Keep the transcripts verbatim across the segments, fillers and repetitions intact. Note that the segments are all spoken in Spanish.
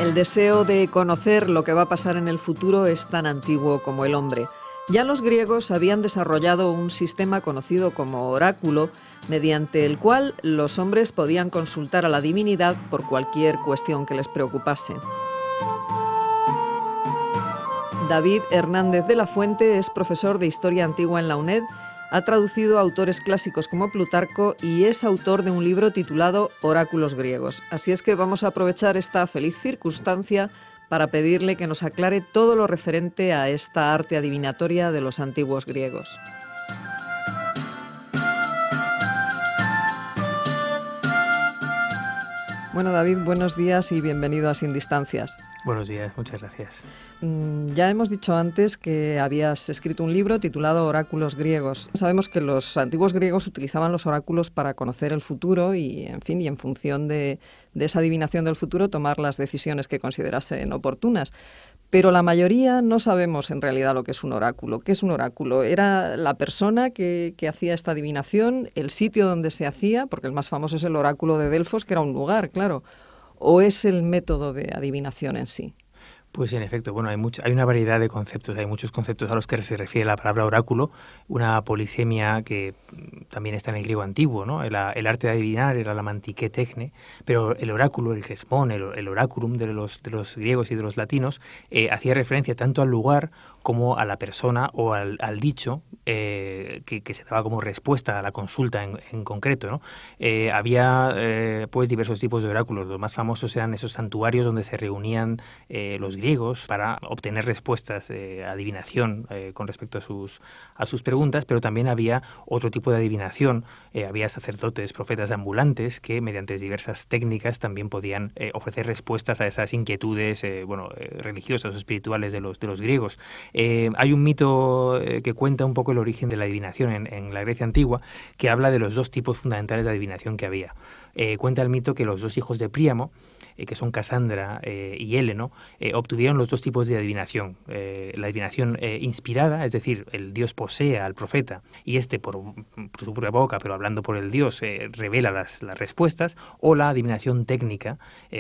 El deseo de conocer lo que va a pasar en el futuro es tan antiguo como el hombre. Ya los griegos habían desarrollado un sistema conocido como oráculo, mediante el cual los hombres podían consultar a la divinidad por cualquier cuestión que les preocupase. David Hernández de la Fuente es profesor de Historia Antigua en la UNED, ha traducido a autores clásicos como Plutarco y es autor de un libro titulado Oráculos griegos. Así es que vamos a aprovechar esta feliz circunstancia para pedirle que nos aclare todo lo referente a esta arte adivinatoria de los antiguos griegos. Bueno, David, buenos días y bienvenido a Sin Distancias. Buenos días, muchas gracias. Ya hemos dicho antes que habías escrito un libro titulado Oráculos griegos. Sabemos que los antiguos griegos utilizaban los oráculos para conocer el futuro y, en fin, y en función de, de esa adivinación del futuro tomar las decisiones que considerasen oportunas. Pero la mayoría no sabemos en realidad lo que es un oráculo. ¿Qué es un oráculo? ¿Era la persona que, que hacía esta adivinación, el sitio donde se hacía? Porque el más famoso es el oráculo de Delfos, que era un lugar, claro. ¿O es el método de adivinación en sí? Pues en efecto, bueno, hay mucha, hay una variedad de conceptos, hay muchos conceptos a los que se refiere la palabra oráculo, una polisemia que también está en el griego antiguo, ¿no? El, el arte de adivinar era la mantiqué tecne, pero el oráculo, el cresmón, el, el oráculum de los, de los griegos y de los latinos, eh, hacía referencia tanto al lugar como a la persona o al, al dicho eh, que, que se daba como respuesta a la consulta en, en concreto, ¿no? Eh, había eh, pues diversos tipos de oráculos. Los más famosos eran esos santuarios donde se reunían eh, los griegos para obtener respuestas de adivinación eh, con respecto a sus, a sus preguntas, pero también había otro tipo de adivinación. Eh, había sacerdotes, profetas ambulantes que mediante diversas técnicas también podían eh, ofrecer respuestas a esas inquietudes eh, bueno, eh, religiosas o espirituales de los, de los griegos. Eh, hay un mito eh, que cuenta un poco el origen de la adivinación en, en la Grecia antigua, que habla de los dos tipos fundamentales de adivinación que había. Eh, cuenta el mito que los dos hijos de Príamo, eh, que son Casandra eh, y Héleno, eh, obtuvieron los dos tipos de adivinación. Eh, la adivinación eh, inspirada, es decir, el dios posee al profeta y este por, por su propia boca, pero hablando por el dios, eh, revela las, las respuestas, o la adivinación técnica,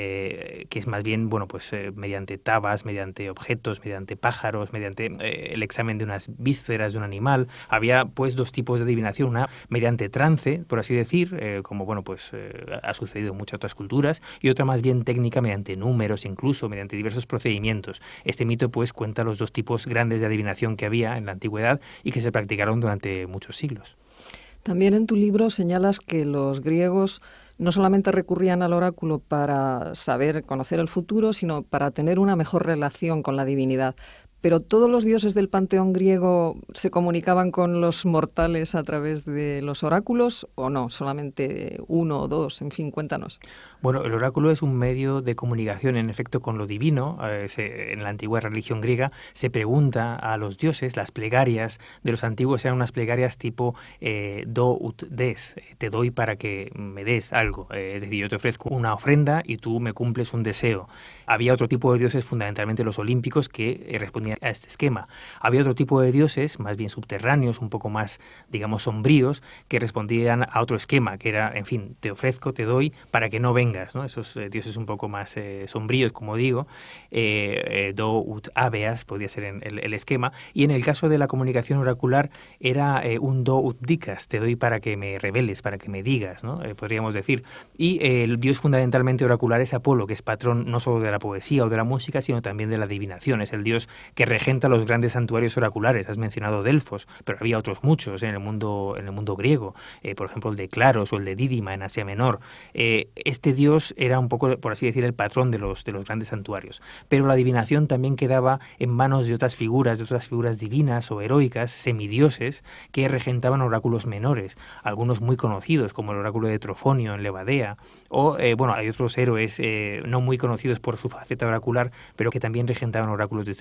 eh, que es más bien, bueno, pues eh, mediante tabas, mediante objetos, mediante pájaros, mediante eh, el examen de unas vísceras de un animal. Había pues dos tipos de adivinación, una mediante trance, por así decir, eh, como bueno, pues eh, ha sucedido en muchas otras culturas, y otra más bien técnica mediante números, incluso mediante diversos procedimientos. Este mito pues cuenta los dos tipos grandes de adivinación que había en la antigüedad y que se practicaron durante muchos siglos. También en tu libro señalas que los griegos no solamente recurrían al oráculo para saber conocer el futuro, sino para tener una mejor relación con la divinidad. ¿Pero todos los dioses del panteón griego se comunicaban con los mortales a través de los oráculos o no? ¿Solamente uno o dos? En fin, cuéntanos. Bueno, el oráculo es un medio de comunicación, en efecto, con lo divino. Eh, se, en la antigua religión griega se pregunta a los dioses, las plegarias de los antiguos eran unas plegarias tipo eh, do ut des, te doy para que me des algo. Eh, es decir, yo te ofrezco una ofrenda y tú me cumples un deseo. Había otro tipo de dioses, fundamentalmente los olímpicos, que eh, respondían a este esquema. Había otro tipo de dioses, más bien subterráneos, un poco más, digamos, sombríos, que respondían a otro esquema, que era, en fin, te ofrezco, te doy, para que no vengas, ¿no? Esos eh, dioses un poco más eh, sombríos, como digo, eh, eh, do ut habeas podía ser en el, el esquema, y en el caso de la comunicación oracular era eh, un do ut dicas, te doy para que me reveles, para que me digas, ¿no? Eh, podríamos decir. Y eh, el dios fundamentalmente oracular es Apolo, que es patrón no solo de la poesía o de la música, sino también de la adivinación. Es el dios que regenta los grandes santuarios oraculares. Has mencionado Delfos, pero había otros muchos en el mundo, en el mundo griego, eh, por ejemplo el de Claros o el de Dídima en Asia Menor. Eh, este dios era un poco, por así decir, el patrón de los, de los grandes santuarios. Pero la adivinación también quedaba en manos de otras figuras, de otras figuras divinas o heroicas, semidioses, que regentaban oráculos menores, algunos muy conocidos, como el oráculo de Trofonio en Levadea, o, eh, bueno, hay otros héroes eh, no muy conocidos por su faceta oracular, pero que también regentaban oráculos de este tipo, como el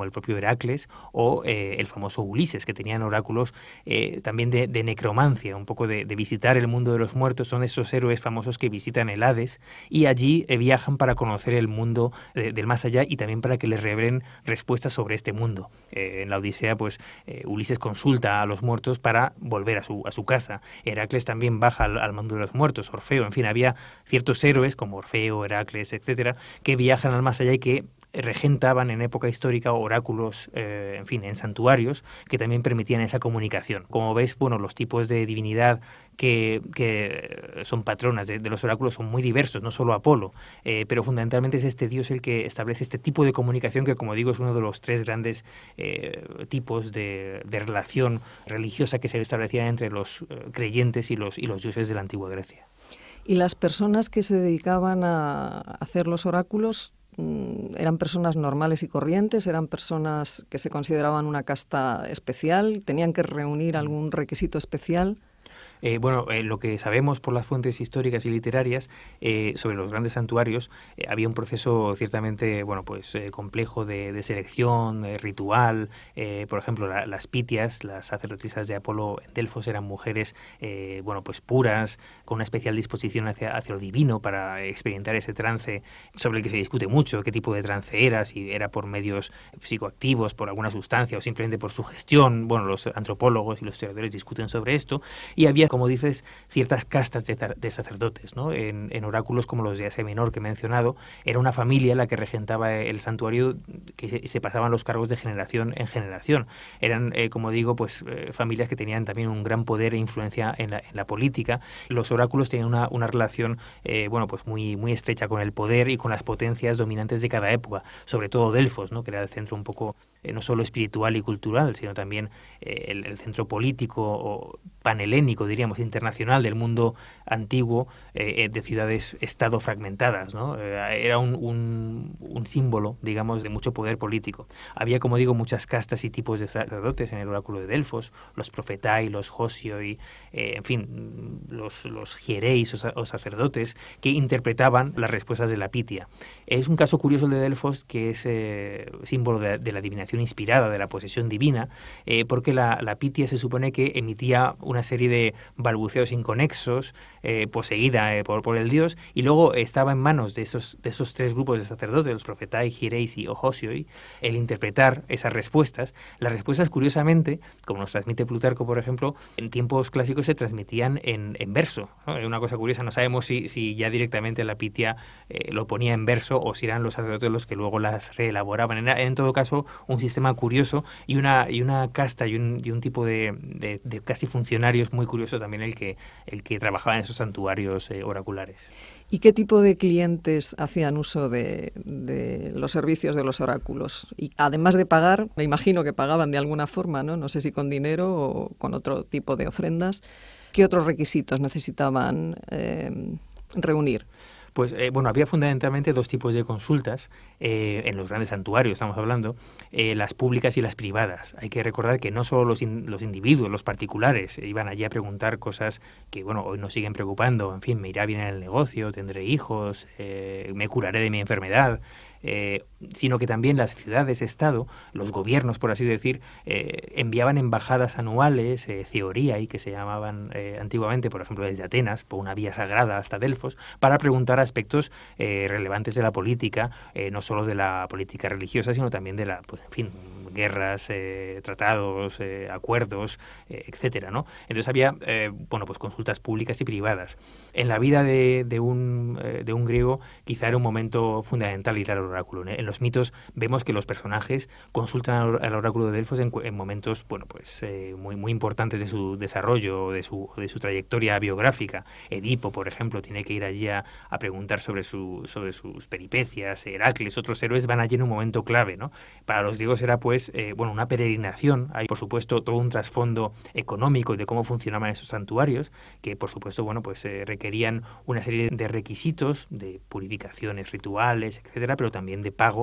el propio Heracles o eh, el famoso Ulises, que tenían oráculos eh, también de, de necromancia, un poco de, de visitar el mundo de los muertos. Son esos héroes famosos que visitan el Hades y allí eh, viajan para conocer el mundo eh, del más allá y también para que les revelen respuestas sobre este mundo. Eh, en la Odisea, pues eh, Ulises consulta a los muertos para volver a su, a su casa. Heracles también baja al, al mundo de los muertos, Orfeo, en fin, había ciertos héroes como Orfeo, Heracles, etcétera, que viajan al más allá y que regentaban en época histórica oráculos, eh, en fin, en santuarios que también permitían esa comunicación. Como ves, bueno, los tipos de divinidad que, que son patronas de, de los oráculos son muy diversos, no solo Apolo, eh, pero fundamentalmente es este dios el que establece este tipo de comunicación que, como digo, es uno de los tres grandes eh, tipos de, de relación religiosa que se establecían entre los eh, creyentes y los, y los dioses de la antigua Grecia. ¿Y las personas que se dedicaban a hacer los oráculos eran personas normales y corrientes? ¿Eran personas que se consideraban una casta especial? ¿Tenían que reunir algún requisito especial? Eh, bueno, eh, lo que sabemos por las fuentes históricas y literarias eh, sobre los grandes santuarios, eh, había un proceso ciertamente, bueno, pues eh, complejo de, de selección, eh, ritual. Eh, por ejemplo, la, las pitias, las sacerdotisas de Apolo en Delfos, eran mujeres, eh, bueno, pues puras, con una especial disposición hacia, hacia lo divino para experimentar ese trance sobre el que se discute mucho, qué tipo de trance era, si era por medios psicoactivos, por alguna sustancia o simplemente por sugestión. Bueno, los antropólogos y los historiadores discuten sobre esto y había, como dices, ciertas castas de, de sacerdotes, ¿no? En, en oráculos como los de Asia Menor que he mencionado, era una familia la que regentaba el santuario, que se, se pasaban los cargos de generación en generación. Eran, eh, como digo, pues eh, familias que tenían también un gran poder e influencia en la, en la política. Los oráculos tenían una, una relación, eh, bueno, pues muy, muy estrecha con el poder y con las potencias dominantes de cada época, sobre todo Delfos, ¿no? Que era el centro un poco eh, no solo espiritual y cultural, sino también eh, el, el centro político o panhelénico, diríamos, internacional del mundo antiguo, eh, de ciudades-estado fragmentadas, ¿no? Eh, era un, un, un símbolo, digamos, de mucho poder político. Había, como digo, muchas castas y tipos de sacerdotes en el oráculo de Delfos, los profetai, los hosioi, eh, en fin, los, los hiereis o, o sacerdotes que interpretaban las respuestas de la pitia. Es un caso curioso el de Delfos, que es eh, símbolo de, de la adivinación inspirada, de la posesión divina, eh, porque la, la pitia se supone que emitía una serie de balbuceos inconexos, eh, poseída eh, por, por el dios, y luego estaba en manos de esos, de esos tres grupos de sacerdotes, los profetai, hiereis y hosioi, el interpretar esas respuestas. Las respuestas, curiosamente, como nos transmite Plutarco, por ejemplo, en tiempos clásicos se transmitían en, en verso, ¿no? Es una cosa curiosa, no sabemos si, si ya directamente la pitia eh, lo ponía en verso o si eran los sacerdotes los que luego las reelaboraban. En, en todo caso, un sistema curioso y una, y una casta y un, y un tipo de, de, de casi funcionarios muy curioso también el que, el que trabajaba en esos santuarios eh, oraculares. ¿Y qué tipo de clientes hacían uso de, de los servicios de los oráculos? Y además de pagar, me imagino que pagaban de alguna forma, ¿no? No sé si con dinero o con otro tipo de ofrendas. ¿Qué otros requisitos necesitaban eh, reunir? Pues eh, bueno, había fundamentalmente dos tipos de consultas eh, en los grandes santuarios, estamos hablando, eh, las públicas y las privadas. Hay que recordar que no solo los, in, los individuos, los particulares, eh, iban allí a preguntar cosas que, bueno, hoy nos siguen preocupando. En fin, me irá bien en el negocio, tendré hijos, eh, me curaré de mi enfermedad. Eh, sino que también las ciudades-estado, los gobiernos, por así decir, eh, enviaban embajadas anuales, eh, theoriai, que se llamaban eh, antiguamente, por ejemplo, desde Atenas, por una vía sagrada hasta Delfos, para preguntar aspectos eh, relevantes de la política, eh, no solo de la política religiosa, sino también de la, pues, en fin, guerras, eh, tratados, eh, acuerdos, eh, etcétera, ¿no? Entonces había, eh, bueno, pues consultas públicas y privadas. En la vida de, de, un, eh, de un griego quizá era un momento fundamental ir al oráculo. En los mitos vemos que los personajes consultan al oráculo de Delfos en, en momentos, bueno, pues eh, muy, muy importantes de su desarrollo, de su, de su trayectoria biográfica. Edipo, por ejemplo, tiene que ir allí a, a preguntar sobre, su, sobre sus peripecias. Heracles, otros héroes van allí en un momento clave, ¿no? Para los griegos era, pues, Eh, bueno, una peregrinación. Hay, por supuesto, todo un trasfondo económico de cómo funcionaban esos santuarios, que, por supuesto, bueno, pues eh, requerían una serie de requisitos, de purificaciones rituales, etcétera, pero también de pago,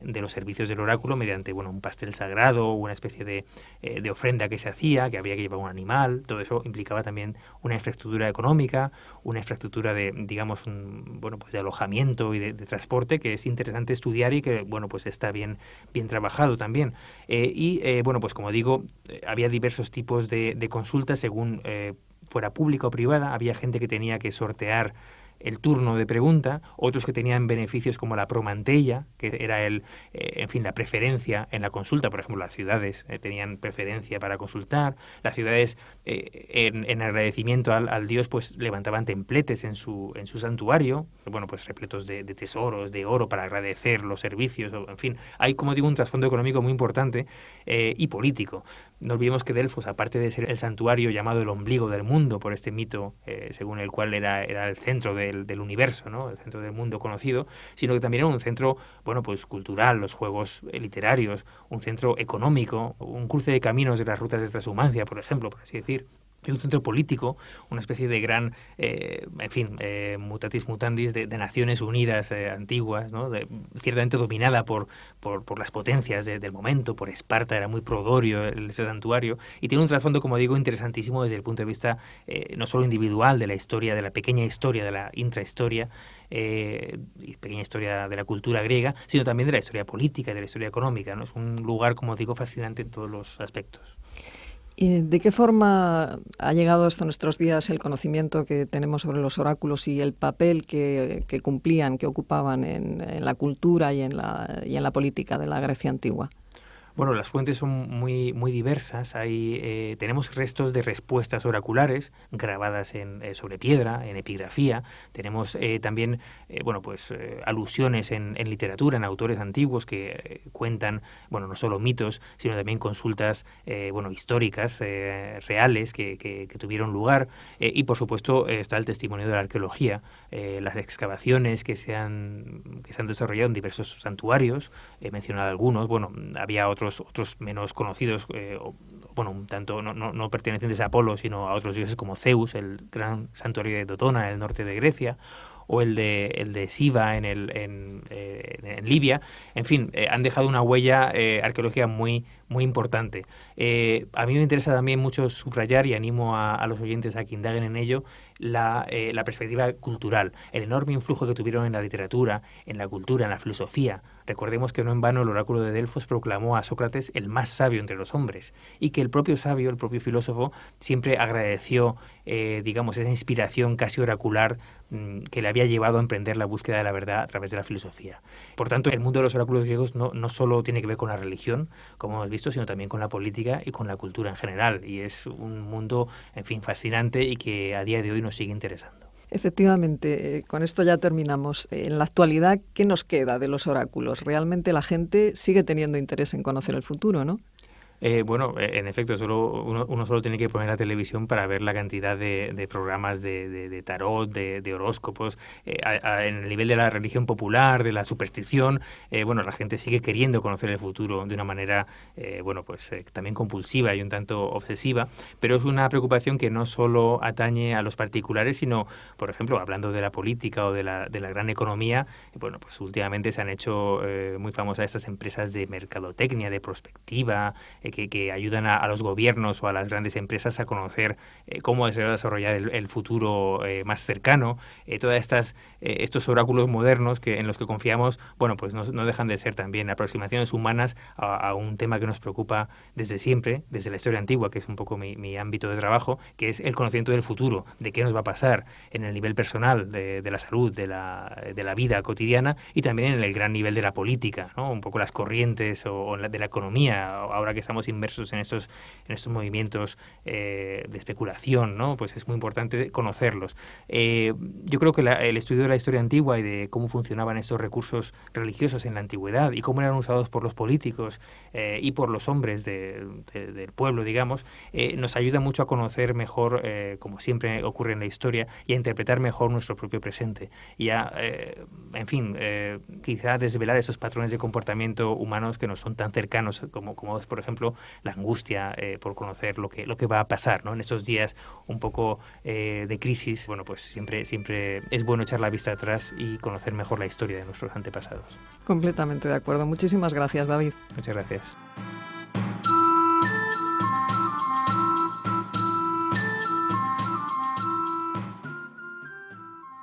de los servicios del oráculo mediante, bueno, un pastel sagrado, una especie de, eh, de ofrenda que se hacía, que había que llevar un animal. Todo eso implicaba también una infraestructura económica, una infraestructura de, digamos, un, bueno, pues de alojamiento y de, de transporte, que es interesante estudiar y que, bueno, pues está bien, bien trabajado también. Eh, y, eh, bueno, pues como digo, eh, había diversos tipos de, de consultas según eh, fuera pública o privada. Había gente que tenía que sortear el turno de pregunta, otros que tenían beneficios como la promantella, que era el, eh, en fin, la preferencia en la consulta. Por ejemplo, las ciudades eh, tenían preferencia para consultar. Las ciudades, eh, en, en agradecimiento al, al dios, pues levantaban templetes en su, en su santuario, bueno, pues repletos de, de tesoros, de oro, para agradecer los servicios. En fin, hay, como digo, un trasfondo económico muy importante eh, y político. No olvidemos que Delfos, aparte de ser el santuario llamado el ombligo del mundo, por este mito eh, según el cual era, era el centro de Del, del universo, ¿no? El centro del mundo conocido, sino que también era un centro, bueno, pues cultural, los juegos literarios, un centro económico, un cruce de caminos de las rutas de transhumancia, por ejemplo, por así decir. Y un centro político, una especie de gran, eh, en fin, eh, mutatis mutandis de, de Naciones Unidas eh, antiguas, ¿no? De, ciertamente dominada por, por, por las potencias de, del momento, por Esparta, era muy prodorio el, ese santuario, y tiene un trasfondo, como digo, interesantísimo desde el punto de vista eh, no solo individual, de la historia, de la pequeña historia, de la intrahistoria, eh, y pequeña historia de la cultura griega, sino también de la historia política y de la historia económica, ¿no? Es un lugar, como digo, fascinante en todos los aspectos. ¿De qué forma ha llegado hasta nuestros días el conocimiento que tenemos sobre los oráculos y el papel que, que cumplían, que ocupaban en, en la cultura y en la, y en la política de la Grecia antigua? Bueno, las fuentes son muy, muy diversas. Hay, eh, tenemos restos de respuestas oraculares grabadas en, eh, sobre piedra, en epigrafía. Tenemos eh, también eh, bueno, pues, eh, alusiones en, en literatura, en autores antiguos que eh, cuentan, bueno, no solo mitos, sino también consultas eh, bueno, históricas, eh, reales, que, que, que tuvieron lugar. Eh, y, por supuesto, eh, está el testimonio de la arqueología, eh, las excavaciones que se han, que se han desarrollado en diversos santuarios. He mencionado algunos. Bueno, había otros Otros, otros menos conocidos, eh, bueno, un tanto no, no, no pertenecientes a Apolo, sino a otros dioses como Zeus, el gran santuario de Dotona en el norte de Grecia, o el de, el de Siva en, el, en, eh, en Libia. En fin, eh, han dejado una huella eh, arqueológica muy, muy importante. Eh, a mí me interesa también mucho subrayar, y animo a, a los oyentes a que indaguen en ello, la, eh, la perspectiva cultural, el enorme influjo que tuvieron en la literatura, en la cultura, en la filosofía. Recordemos que no en vano el oráculo de Delfos proclamó a Sócrates el más sabio entre los hombres, y que el propio sabio, el propio filósofo, siempre agradeció, eh, digamos, esa inspiración casi oracular mmm, que le había llevado a emprender la búsqueda de la verdad a través de la filosofía. Por tanto, el mundo de los oráculos griegos no, no solo tiene que ver con la religión, como hemos visto, sino también con la política y con la cultura en general. Y es un mundo, en fin, fascinante y que a día de hoy nos sigue interesando. Efectivamente, eh, con esto ya terminamos. En la actualidad, ¿qué nos queda de los oráculos? Realmente la gente sigue teniendo interés en conocer el futuro, ¿no? Eh, bueno, en efecto, solo uno, uno solo tiene que poner la televisión para ver la cantidad de, de programas de, de, de tarot, de, de horóscopos. Eh, a, a, en el nivel de la religión popular, de la superstición, eh, bueno, la gente sigue queriendo conocer el futuro de una manera, eh, bueno, pues eh, también compulsiva y un tanto obsesiva, pero es una preocupación que no solo atañe a los particulares, sino, por ejemplo, hablando de la política o de la, de la gran economía, bueno, pues últimamente se han hecho eh, muy famosas estas empresas de mercadotecnia, de prospectiva, eh, Que, que ayudan a, a los gobiernos o a las grandes empresas a conocer eh, cómo se va a desarrollar el, el futuro eh, más cercano. Eh, todas estas eh, estos oráculos modernos que en los que confiamos, bueno, pues no, no dejan de ser también aproximaciones humanas a, a un tema que nos preocupa desde siempre, desde la historia antigua, que es un poco mi, mi ámbito de trabajo, que es el conocimiento del futuro, de qué nos va a pasar en el nivel personal, de, de la salud, de la, de la vida cotidiana, y también en el gran nivel de la política, ¿no? Un poco las corrientes o, o la, de la economía, ahora que estamos inmersos en estos, en estos movimientos eh, de especulación, ¿no? Pues es muy importante conocerlos. Eh, yo creo que la, el estudio de la historia antigua y de cómo funcionaban estos recursos religiosos en la antigüedad y cómo eran usados por los políticos eh, y por los hombres de, de, del pueblo, digamos, eh, nos ayuda mucho a conocer mejor, eh, como siempre ocurre en la historia, y a interpretar mejor nuestro propio presente. Y a, eh, en fin, eh, quizá desvelar esos patrones de comportamiento humanos que nos son tan cercanos, como, como es, por ejemplo, la angustia eh, por conocer lo que, lo que va a pasar, ¿no? En estos días un poco eh, de crisis, bueno, pues siempre, siempre es bueno echar la vista atrás y conocer mejor la historia de nuestros antepasados. Completamente de acuerdo. Muchísimas gracias, David. Muchas gracias.